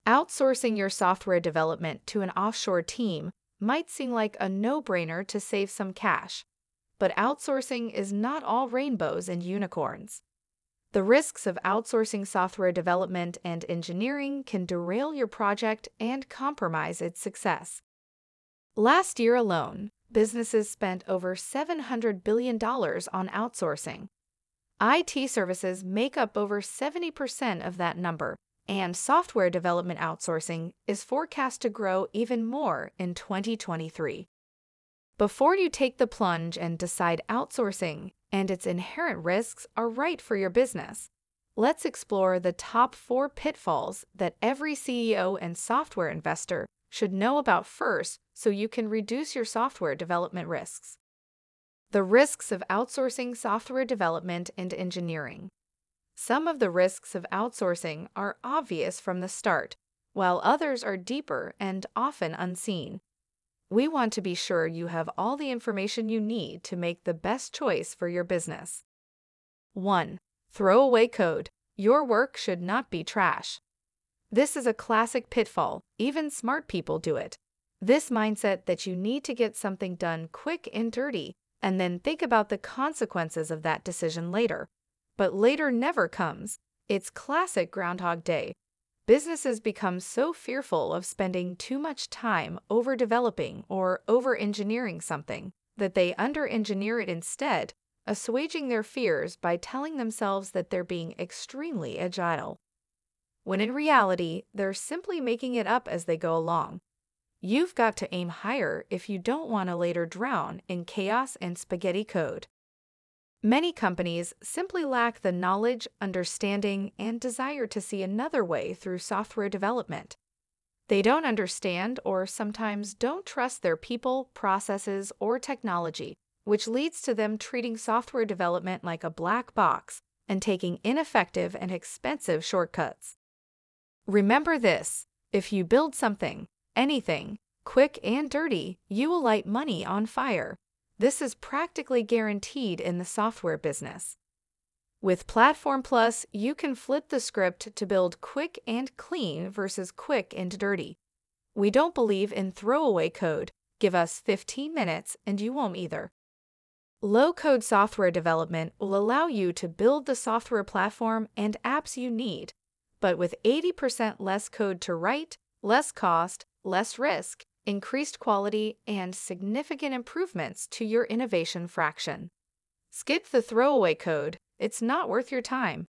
Outsourcing your software development to an offshore team might seem like a no-brainer to save some cash, but outsourcing is not all rainbows and unicorns. The risks of outsourcing software development and engineering can derail your project and compromise its success. Last year alone, businesses spent over $700 billion on outsourcing. IT services make up over 70% of that number, and software development outsourcing is forecast to grow even more in 2023. Before you take the plunge and decide outsourcing and its inherent risks are right for your business, let's explore the top 4 pitfalls that every CEO and software investor should know about first so you can reduce your software development risks. The risks of outsourcing software development and engineering. Some of the risks of outsourcing are obvious from the start, while others are deeper and often unseen. We want to be sure you have all the information you need to make the best choice for your business. 1. Throw away code. Your work should not be trash. This is a classic pitfall. Even smart people do it. This mindset that you need to get something done quick and dirty, and then think about the consequences of that decision later. But later never comes. It's classic Groundhog Day. Businesses become so fearful of spending too much time over-developing or over-engineering something that they under-engineer it instead, assuaging their fears by telling themselves that they're being extremely agile, when in reality, they're simply making it up as they go along. You've got to aim higher if you don't want to later drown in chaos and spaghetti code. Many companies simply lack the knowledge, understanding, and desire to see another way through software development. They don't understand or sometimes don't trust their people, processes, or technology, which leads to them treating software development like a black box and taking ineffective and expensive shortcuts. Remember this: if you build something, anything, quick and dirty, you will light money on fire. This is practically guaranteed in the software business. With Platform Plus, you can flip the script to build quick and clean versus quick and dirty. We don't believe in throwaway code. Give us 15 minutes and you won't either. Low-code software development will allow you to build the software platform and apps you need, but with 80% less code to write, less cost, less risk, increased quality, and significant improvements to your innovation fraction. Skip the throwaway code. It's not worth your time.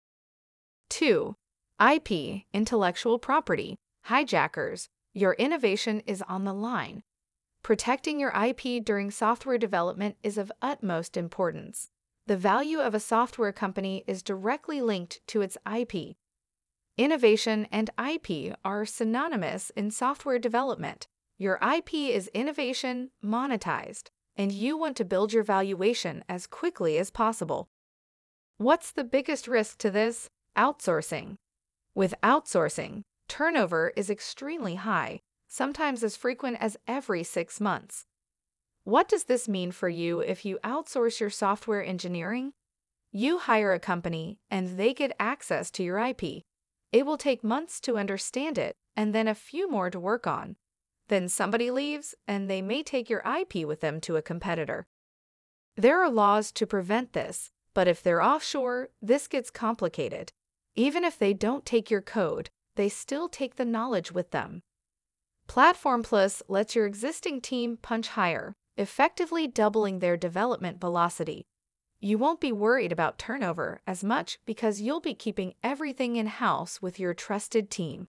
2. IP, intellectual property, hijackers. Your innovation is on the line. Protecting your IP during software development is of utmost importance. The value of a software company is directly linked to its IP. Innovation and IP are synonymous in software development. Your IP is innovation monetized, and you want to build your valuation as quickly as possible. What's the biggest risk to this? Outsourcing. With outsourcing, turnover is extremely high, sometimes as frequent as every 6 months. What does this mean for you if you outsource your software engineering? You hire a company and they get access to your IP. It will take months to understand it and then a few more to work on. Then somebody leaves and they may take your IP with them to a competitor. There are laws to prevent this, but if they're offshore, this gets complicated. Even if they don't take your code, they still take the knowledge with them. Platform Plus lets your existing team punch higher, effectively doubling their development velocity. You won't be worried about turnover as much because you'll be keeping everything in-house with your trusted team.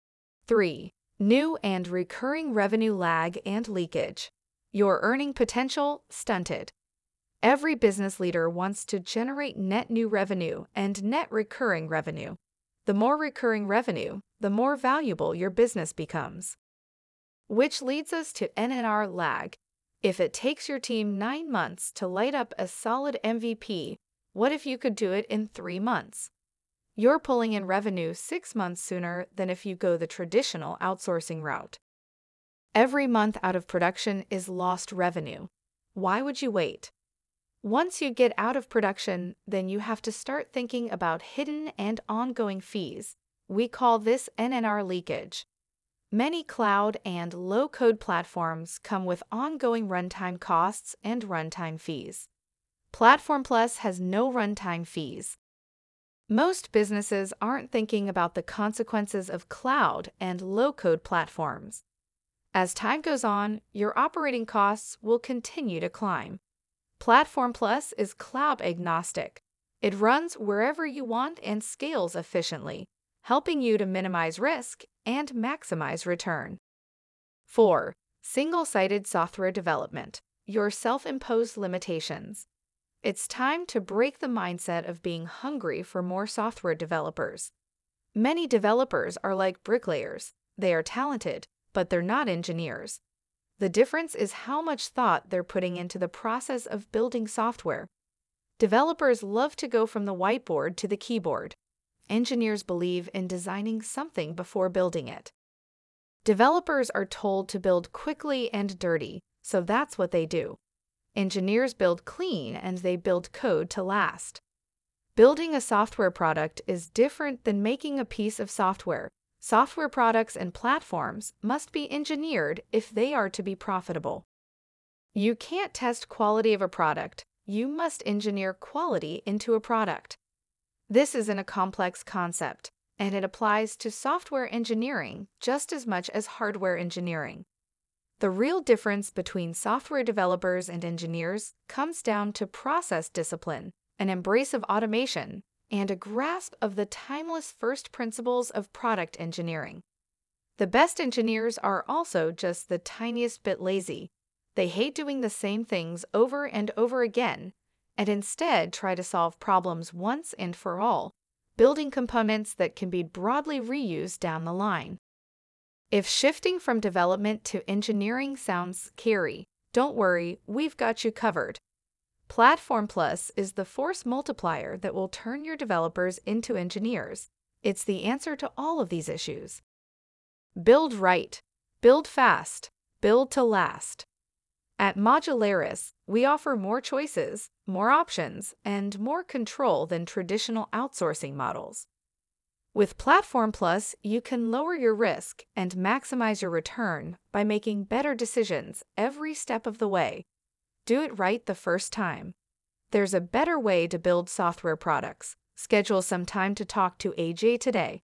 3. New and recurring revenue lag and leakage. Your earning potential stunted. Every business leader wants to generate net new revenue and net recurring revenue. The more recurring revenue, the more valuable your business becomes. Which leads us to NNR lag. If it takes your team 9 months to light up a solid MVP, what if you could do it in 3 months? You're pulling in revenue 6 months sooner than if you go the traditional outsourcing route. Every month out of production is lost revenue. Why would you wait? Once you get out of production, then you have to start thinking about hidden and ongoing fees. We call this NNR leakage. Many cloud and low-code platforms come with ongoing runtime costs and runtime fees. Platform Plus has no runtime fees. Most businesses aren't thinking about the consequences of cloud and low-code platforms. As time goes on, your operating costs will continue to climb. Platform Plus is cloud agnostic. It runs wherever you want and scales efficiently, helping you to minimize risk and maximize return. 4. Single-sided software development. Your self-imposed limitations. It's time to break the mindset of being hungry for more software developers. Many developers are like bricklayers. They are talented, but they're not engineers. The difference is how much thought they're putting into the process of building software. Developers love to go from the whiteboard to the keyboard. Engineers believe in designing something before building it. Developers are told to build quickly and dirty, so that's what they do. Engineers build clean and they build code to last. Building a software product is different than making a piece of software. Software products and platforms must be engineered if they are to be profitable. You can't test quality of a product. You must engineer quality into a product. This isn't a complex concept, and it applies to software engineering just as much as hardware engineering. The real difference between software developers and engineers comes down to process discipline, an embrace of automation, and a grasp of the timeless first principles of product engineering. The best engineers are also just the tiniest bit lazy. They hate doing the same things over and over again, and instead try to solve problems once and for all, building components that can be broadly reused down the line. If shifting from development to engineering sounds scary, don't worry, we've got you covered. Platform Plus is the force multiplier that will turn your developers into engineers. It's the answer to all of these issues. Build right, build fast, build to last. At Modularis, we offer more choices, more options, and more control than traditional outsourcing models. With Platform Plus, you can lower your risk and maximize your return by making better decisions every step of the way. Do it right the first time. There's a better way to build software products. Schedule some time to talk to AJ today.